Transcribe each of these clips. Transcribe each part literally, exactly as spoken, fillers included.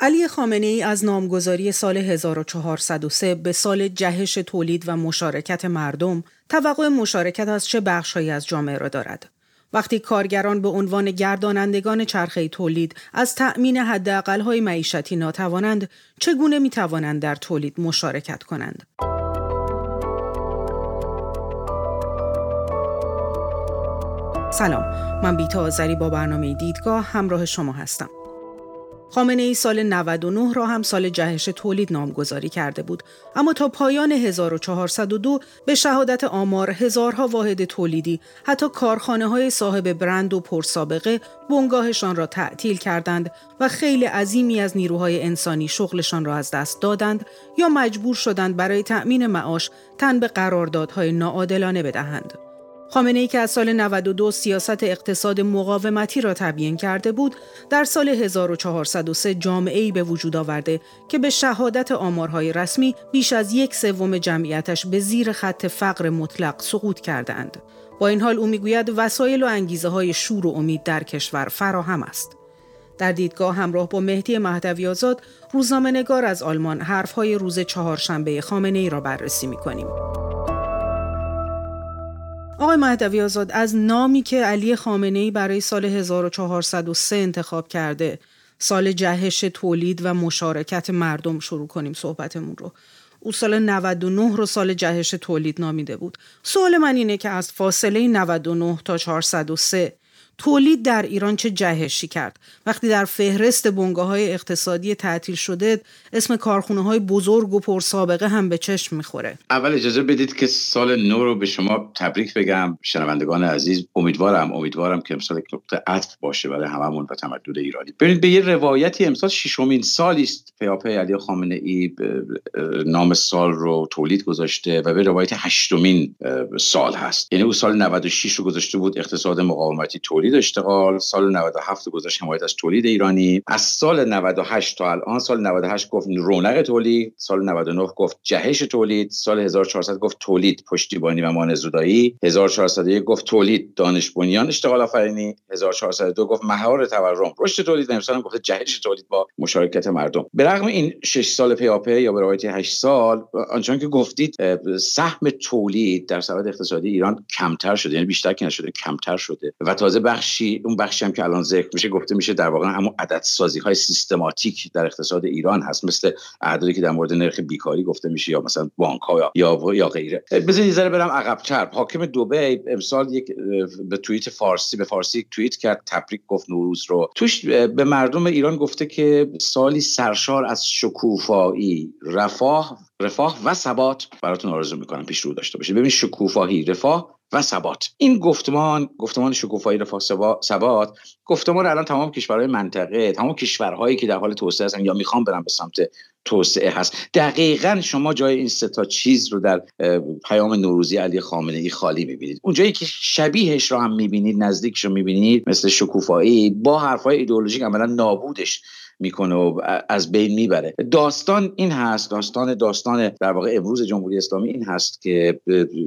علی خامنه‌ای از نامگذاری سال هزار و چهارصد و سه به سال جهش تولید و مشارکت مردم، توقع مشارکت از چه بخش‌هایی از جامعه را دارد؟ وقتی کارگران به عنوان گردانندگان چرخه تولید از تأمین حداقل‌های معیشتی ناتوانند، چگونه می‌توانند در تولید مشارکت کنند؟ سلام، من بیتا آذری با برنامه دیدگاه همراه شما هستم. خامنه‌ای سال نود و نه را هم سال جهش تولید نامگذاری کرده بود، اما تا پایان هزار و چهارصد و دو به شهادت آمار هزارها واحد تولیدی، حتی کارخانه‌های صاحب برند و پرسابقه بنگاهشان را تعطیل کردند و خیلی عظیمی از نیروهای انسانی شغلشان را از دست دادند یا مجبور شدند برای تأمین معاش تن به قراردادهای ناعادلانه بدهند. خامنه‌ای که از سال نود و دو سیاست اقتصاد مقاومتی را تبیین کرده بود، در سال هزار و چهارصد و سه جامعه‌ای به وجود آورده که به شهادت آمارهای رسمی بیش از یک سوم جمعیتش به زیر خط فقر مطلق سقوط کردند. با این حال او میگوید وسایل و انگیزه‌های شور و امید در کشور فراهم است. در دیدگاه همراه با مهدی مهدوی آزاد، روزنامه‌نگار از آلمان، حرف‌های روز چهارشنبه خامنه‌ای را بررسی می‌کنیم. آقای مهدوی آزاد، از نامی که علی خامنه‌ای برای سال هزار و چهارصد و سه انتخاب کرده، سال جهش تولید و مشارکت مردم، شروع کنیم صحبتمون رو. او سال نود و نه رو سال جهش تولید نامیده بود. سوال من اینه که از فاصله نود و نه تا چهارصد و سه تولید در ایران چه جهشی کرد؟ وقتی در فهرست بنگاه‌های اقتصادی تعطیل شده اسم کارخانه‌های بزرگ و پرسابقه هم به چشم می‌خوره. اول اجازه بدید که سال نو رو به شما تبریک بگم، شنوندگان عزیز. امیدوارم امیدوارم که امسال یک نقطه عطف باشه برای هممون و تمدن ایرانی. ببینید، به یه روایتی امسال ششمین سالی است پیاپی علی خامنه‌ای نام سال رو تولید گذاشته و به روایت هشتمین سال هست. یعنی او سال نود و شش رو گذاشته بود اقتصاد مقاومتی تولید اشتغال، سال نود و هفت گذاشت حمایت از تولید ایرانی، از سال نود و هشت تا الان سال نود و هشت گفت رونق تولید، سال نود و نه گفت جهش تولید، سال هزار و چهارصد گفت تولید پشتیبانی و مانع‌زدایی، هزار و چهارصد و یک گفت تولید دانش بنیان اشتغال آفرینی، هزار و چهارصد و دو گفت مهار تورم رشد تولید و امسال هم گفت جهش تولید با مشارکت مردم. به رغم این شش سال پیاپی یا به روایت هشت سال، آنچنان که گفتید سهم تولید در سبد اقتصادی ایران کمتر شده، یعنی بیشتر که نشده کمتر شده و تازه بخشی اون بخشی هم که الان ذکر میشه گفته میشه در واقع همون عددسازی‌های سیستماتیک در اقتصاد ایران هست، مثل اعدادی که در مورد نرخ بیکاری گفته میشه یا مثلا بانک‌ها یا یا غیره. بذارید ذره برم عقب‌تر. حاکم دبی امسال یک به توییت فارسی به فارسی توییت کرد، تبریک گفت نوروز رو. توش به مردم ایران گفته که سالی سرشار از شکوفایی، رفاه رفاه و ثبات براتون آرزو میکنم پیش رو داشته باشید. ببین، شکوفایی، رفاه و ثبات، این گفتمان گفتمان شکوفایی، رفاه، ثبات، گفتمان الان تمام کشورهای منطقه، تمام کشورهایی که در حال توسعه هستن یا میخوان برن به سمت توسعه هست. دقیقاً شما جای این سه تا چیز رو در پیام نوروزی علی خامنه‌ای خالی می‌بینید. اونجایی که شبیهش رو هم می‌بینید، نزدیکش رو می‌بینید، مثل شکوفایی، با حرفای ایدئولوژیک عملاً نابودش میکنه و از بین میبره. داستان این هست، داستان داستان در واقع امروز جمهوری اسلامی این هست که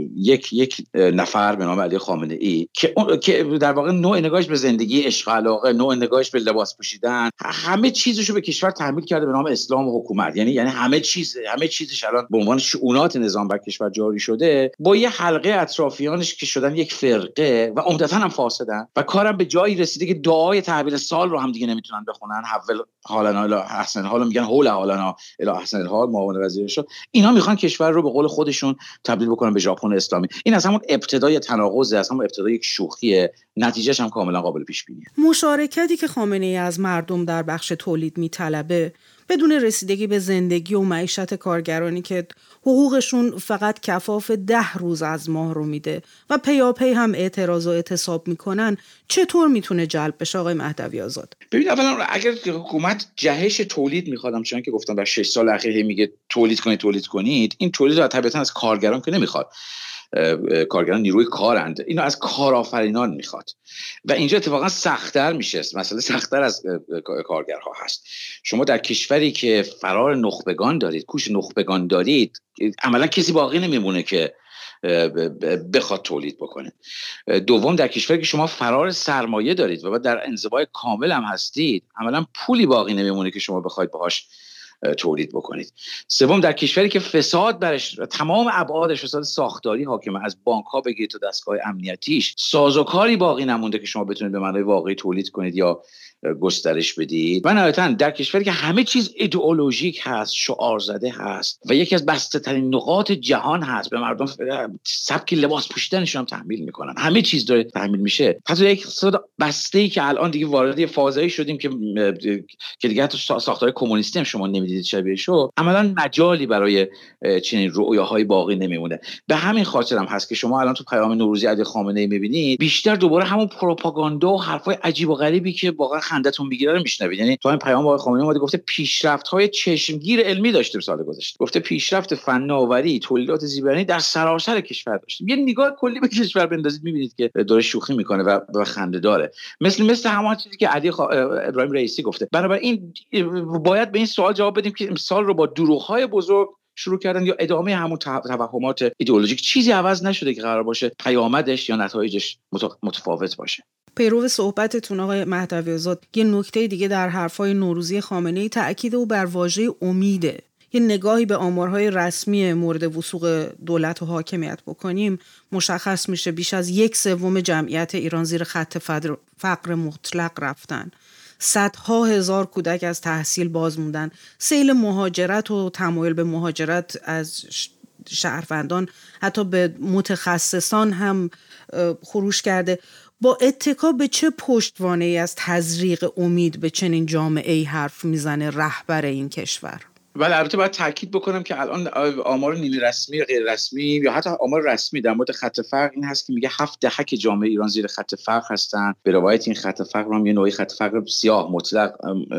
یک یک نفر به نام علی خامنه‌ای که که در واقع نوع نگاهش به زندگی، عشق و علاقه، نوع نگاهش به لباس پوشیدن، همه چیزشو به کشور تحمیل کرده به نام اسلام و حکومت. یعنی یعنی همه چیز همه چیزش الان به عنوان شؤونات نظام بر کشور جاری شده، با یه حلقه اطرافیانش که شدن یک فرقه و عمدتاً هم فاسدن و کارم به جایی رسیده که دعای تحویل سال رو هم دیگه نمیتونن بخونن. حول حالنا الی احسن حالا میگن حول حالنا الی احسن الحال، معاون وزیرش. اینا میخوان کشور رو به قول خودشون تبدیل بکنن به ژاپن اسلامی. این از همون ابتدای تناقض، از همون ابتدای یک شوخیه، نتیجهش هم کاملا قابل پیش بینیه. مشارکتی که خامنه‌ای از مردم در بخش تولید میطلبه بدون رسیدگی به زندگی و معیشت کارگرانی که حقوقشون فقط کفاف ده روز از ماه رو میده و پیاپی هم اعتراض و اعتصاب میکنن، چطور میتونه جلب بشه آقای مهدوی آزاد؟ ببین، اولا اگر حکومت جهش تولید میخوادم، چون که گفتم در شش سال اخیر میگه تولید کنید تولید کنید، این تولید رو طبیعتا از کارگران که نمیخواد. کارگران نیروی کارند، اینو از کارآفرینان میخواد و اینجا اتفاقا سخت‌تر میشه. مسئله سخت‌تر از کارگرها هست. شما در کشوری که فرار نخبگان دارید، کوش نخبگان دارید، عملا کسی باقی نمیمونه که بخواد تولید بکنه. دوم در کشوری که شما فرار سرمایه دارید و در انزوای کامل هم هستید، عملا پولی باقی نمیمونه که شما بخواید باهاش تولید بکنید. سوم در کشوری که فساد برش تمام ابعادش، فساد ساختاری حاکمه، از بانک ها بگیرید تا دستگاه امنیتیش، سازوکاری باقی نمونده که شما بتونید به معنای واقعی تولید کنید یا گسترش بدید. و نهایتاً در کشوری که همه چیز ایدئولوژیک هست، شعار زده هست و یکی از بسته ترین نقاط جهان هست، به مردم سبک لباس پوشیدنشون هم تحمیل میکنن، همه چیز داره تحمیل میشه. حتی یک اقتصاد بسته‌ای که الان دیگه وارد فازایی شدیم که که دیگه حتی ساختار کمونیستی هم شما نمیدیدید شبیهشو، عملاً مجالی برای چنین رؤیاهای باقی نمیمونه. به همین خاطر هم هست که شما الان تو پیام نوروزی علی خامنه‌ای میبینید بیشتر دوباره همون پروپاگاندا و حرفای عجیب و غریبی که واقعا خندتون میگیره رو میشنوید. یعنی تو این پیام آقای خامنه‌ای اومده گفته پیشرفت‌های چشمگیر علمی داشتیم سال گذشته، گفته پیشرفت فناوری، تولیدات زیربنایی در سراسر کشور داشتیم. یه نگاه کلی به کشور بندازید میبینید که داره شوخی میکنه و و خنده داره، مثل مثل همون چیزی که علی خ... ابراهیم رئیسی گفته. بنابراین باید به این سوال جواب بدیم که امسال رو با دروغ‌های بزرگ شروع کردن یا ادامه همون توهمات ایدئولوژیک. چیزی عوض نشده که قرار باشه پیامدش یا نتایجش متفاوت باشه. پیرو صحبتتون آقای مهدوی‌آزاد، یه نکته دیگه در حرفای نوروزی خامنه‌ای تأکید او بر واژه امیده. یه نگاهی به آمارهای رسمی مورد وثوق دولت و حاکمیت بکنیم، مشخص میشه بیش از یک سوم جمعیت ایران زیر خط فقر مطلق رفتن. صدها هزار کودک از تحصیل باز موندن. سیل مهاجرت و تمایل به مهاجرت از شهروندان حتی به متخصصان هم خروش کرده. با اتکا به چه پشتوانه‌ای از تزریق امید به چنین جامعه‌ای حرف میزنه رهبر این کشور؟ ولی البته باید تاکید بکنم که الان آمار نیمه رسمی غیر رسمی یا حتی آمار رسمی در مورد خط فقر این هست که میگه هفت دهک جامعه ایران زیر خط فقر هستن. به روایت این خط فقر هم یه نوعی خط فقر سیاه مطلق،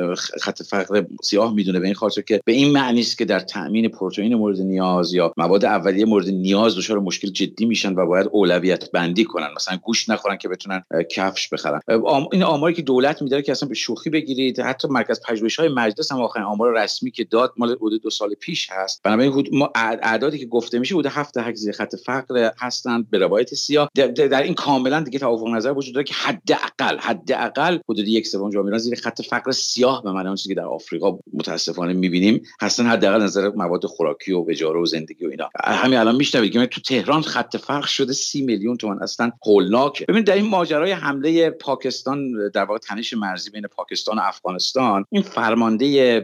خط فقر سیاه میدونه، به این خاطر که به این معنی است که در تامین پروتئین مورد نیاز یا مواد اولیه مورد نیاز دچار مشکل جدی میشن و باید اولویت بندی کنن، مثلا گوشت نخورن که بتونن کفش بخرن. این آماری که دولت میداره که اصلا به شوخی بگیرید، حتی مرکز پژوهش‌های مجلس هم آخرین آمار رسمی که داد مال حدود دو سال پیش هست. بنابراین ما اعدادی که گفته میشه حدود هفت دهک زیر خط فقر هستند به روایت سیاه. در این کاملا دیگه توافق نظر وجود داره که حداقل حداقل حدود یک سوم جامعه ایران زیر خط فقر سیاه به معنی اون چیزی که در آفریقا متاسفانه میبینیم هستن، حداقل نظر مواد خوراکی و اجاره و زندگی و اینا. همین الان میشنوید که تو تهران خط فقر شده سی میلیون تومان، اصلا هولناک. ببین در این ماجرای حمله پاکستان، در واقع تنش مرزی بین پاکستان و افغانستان، این فرمانده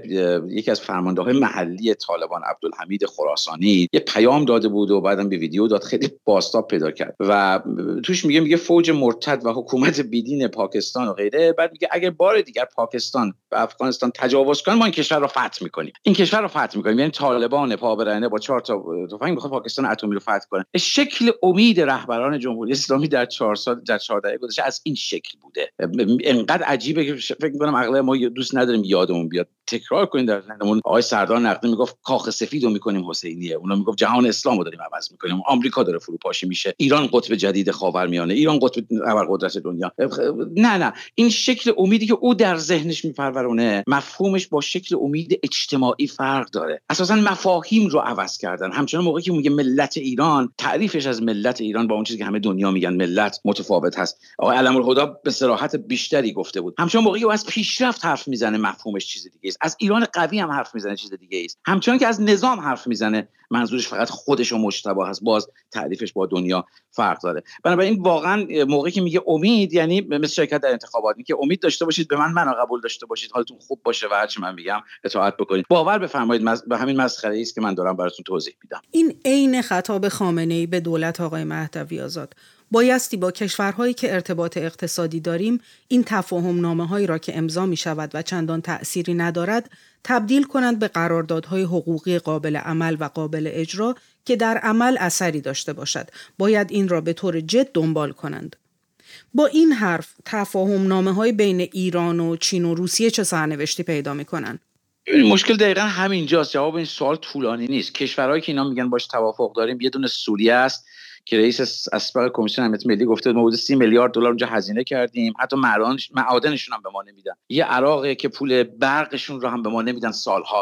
یکی از فرمانده‌های محلی طالبان عبدالحمید خراسانی یه پیام داده بود و بعدم به ویدیو داد، خیلی بازتاب پیدا کرد و توش میگه میگه فوج مرتد و حکومت بیدین پاکستان و غیره. بعد میگه اگر بار دیگر پاکستان و افغانستان تجاوز کنن ما این کشور رو فتح میکنیم. این کشور رو فتح میکنیم. یعنی طالبان پابرهنه با چهار تا تفنگ میخواد پاکستان اتمی رو فتح کنه. شکل امید رهبران جمهوری اسلامی در چهار سال در چهار دهه گذشته از این شکل بوده. اینقدر عجیبه که فکر میکنم اغلب ما دوست نداریم یادمون بیاد تکرار کنیم. در ذهنمون آقای سردار نقدی میگفت کاخ سفیدو میکنیم حسینیه، اونا میگفت جهان اسلامو داریم عوض میکنیم، آمریکا داره فروپاشی میشه، ایران قطب جدید خاورمیانه، ایران قطب ابرقدرت دنیا. نه نه این شکل امیدی که او در ذهنش میپرورونه مفهومش با شکل امید اجتماعی فرق داره. اساسا مفاهیم رو عوض کردن. همچنان موقعی که میگه ملت ایران، تعریفش از ملت ایران با اون چیزی که همه دنیا میگن ملت متفاوت هست. آقای علم‌الهدی به صراحت بیشتری گفته بود. همچنان موقعی که از پیشرفت حرف میزنه مفهومش چیز دیگه است. از ایران قوی هم حرف میزنه چیز دیگه است. همچنان که از نظام حرف میزنه منظورش فقط خودش و مجتبی هست، باز تعریفش با دنیا فرق داره. بنابراین واقعا موقعی که میگه امید یعنی مثل شرکت در انتخابات، میگه امید داشته باشید به من منو قبول داشته باشید، حالتون خوب باشه و هر چی من میگم اطاعت بکنید. باور بفرمایید مز... به همین مسخره است که من دارم براتون توضیح میدم. این عین خطاب خامنه‌ای به دولت آقای مهدوی‌آزاد. بایستی با کشورهایی که ارتباط اقتصادی داریم این تفاهم نامه‌هایی را که امضا می‌شود و چندان تأثیری ندارد تبدیل کنند به قراردادهای حقوقی قابل عمل و قابل اجرا که در عمل اثری داشته باشد. باید این را به طور جد دنبال کنند. با این حرف تفاهم نامه‌های بین ایران و چین و روسیه چه سرنوشتی پیدا می‌کنند؟ این مشکل دقیقاً همینجاست. جواب این سوال طولانی نیست. کشورهایی که اینا میگن باش توافق داریم، یه دونه سوریه است که رئیس اسبق کمیسیون امنیت ملی گفته ما حدود سی میلیارد دلار اونجا هزینه کردیم، حتی معدنشون هم به ما نمیدن. یه عراقه که پول برقشون رو هم به ما نمیدن سالهاست.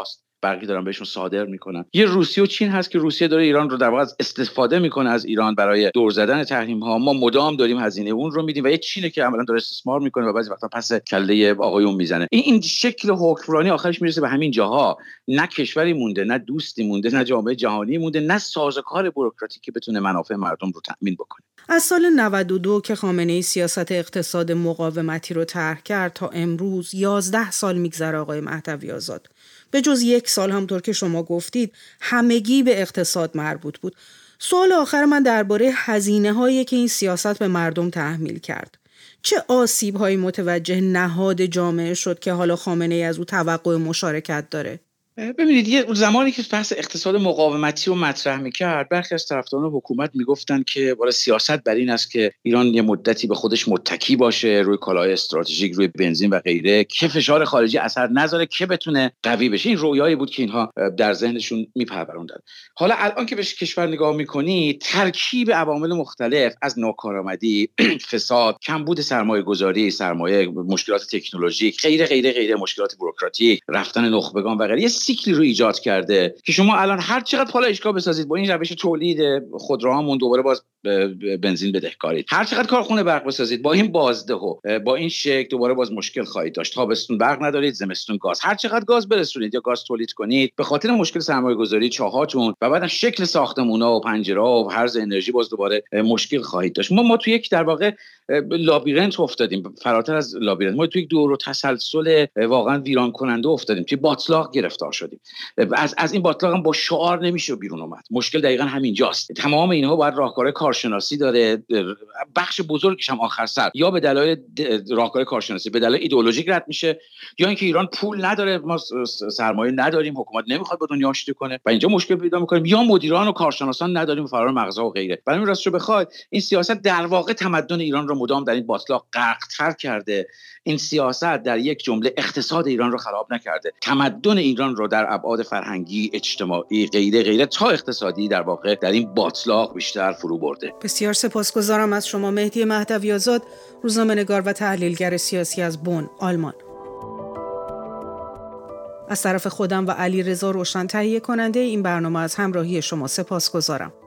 برقی دارن بهشون صادر میکنن. یه روسیه و چین هست که روسیه داره ایران رو در واقع استفاده میکنه از ایران برای دور زدن تحریم ها. ما مدام داریم هزینه اون رو میدیم و یه چینه که عملاً داره استثمار میکنه و بعضی وقتا پس کله آقایون میزنه. این این شکل حکمرانی آخرش میرسه به همین جاها. نه کشوری مونده، نه دوستی مونده، نه جامعه جهانی مونده، نه سازوکار بوروکراتیک که بتونه منافع مردم رو تأمین بکنه. از سال نود و دو که خامنه‌ای سیاست اقتصاد مقاومتی رو طرح کرد تا امروز یازده سال میگذره آقای مهدوی آزاد. به جز یک سال همونطور که شما گفتید همگی به اقتصاد مربوط بود. سوال آخر من درباره هزینه‌هایی که این سیاست به مردم تحمیل کرد. چه آسیب‌هایی متوجه نهاد جامعه شد که حالا خامنه‌ای از او توقع مشارکت داره؟ ببینید، یه زمانی که بحث اقتصاد مقاومتی رو مطرح می‌کرد، برخی از طرفداران حکومت میگفتن که بالا سیاست بر این است که ایران یه مدتی به خودش متکی باشه روی کالای استراتژیک، روی بنزین و غیره، که فشار خارجی اثر نذاره، که بتونه قوی بشه. این رویایی بود که اینها در ذهنشون میپروروندن. حالا الان که به کشور نگاه می‌کنی، ترکیب عوامل مختلف از ناکارآمدی، فساد، کمبود سرمایه‌گذاری، سرمایه، مشکلات تکنولوژیک، غیره غیره غیره، مشکلات بوروکراتیک، رفتن نخبگان و غیره، سیکلی رو ایجاد کرده که شما الان هر چقدر پالایشگاه بسازید با این روش تولید خودروهامون دوباره باز بنزین بدهکارید، هر چقدر کارخونه برق بسازید با این بازده و با این شکل دوباره باز مشکل خواهید داشت. تابستون برق ندارید، زمستون گاز، هر چقدر گاز برسونید یا گاز تولید کنید به خاطر مشکل سرمایه‌گذاری چاهاتون و بعدم شکل ساختمونا و پنجره‌ها و هرز انرژی باز دوباره مشکل خواهید داشت. ما ما تو یک در واقع لابیرنت افتادیم، فراتر از لابیرنت ما تو یک دور و تسلسل واقعا ویران کننده افتادیم، توی باطلاق گرفتار شدیم. از از این باطلاق هم با شعار نمیشه بیرون اومد. مشکل دقیقاً همینجاست. تمام اینها باید راهکار کارشناسی داره. بخش بزرگش هم آخر سر یا به دلایل راهکار کارشناسی به دلایل ایدئولوژیک رد میشه، یا اینکه ایران پول نداره، ما سرمایه نداریم، حکومت نمیخواد با دنیا آشتی کنه و اینجا مشکل پیدا میکنیم، یا مدیران و کارشناسان نداریم، فرار مغزها و غیره. برای این راستش بخواد این سیاست در واقع تمدن ایران رو مدام در این باطلاق غرق‌تر کرده. این سیاست در یک جمله اقتصاد ایران رو خراب نکرده، تمدن ایران رو در ابعاد فرهنگی، اجتماعی، غیره غیره تا اقتصادی در واقع در این باطلاق بیشتر فرو برده. بسیار سپاسگزارم از شما مهدی مهدوی آزاد، روزنامه‌نگار و تحلیلگر سیاسی از بن، آلمان. از طرف خودم و علی رضا روشن تهیه کننده این برنامه از همراهی شما سپاسگزارم.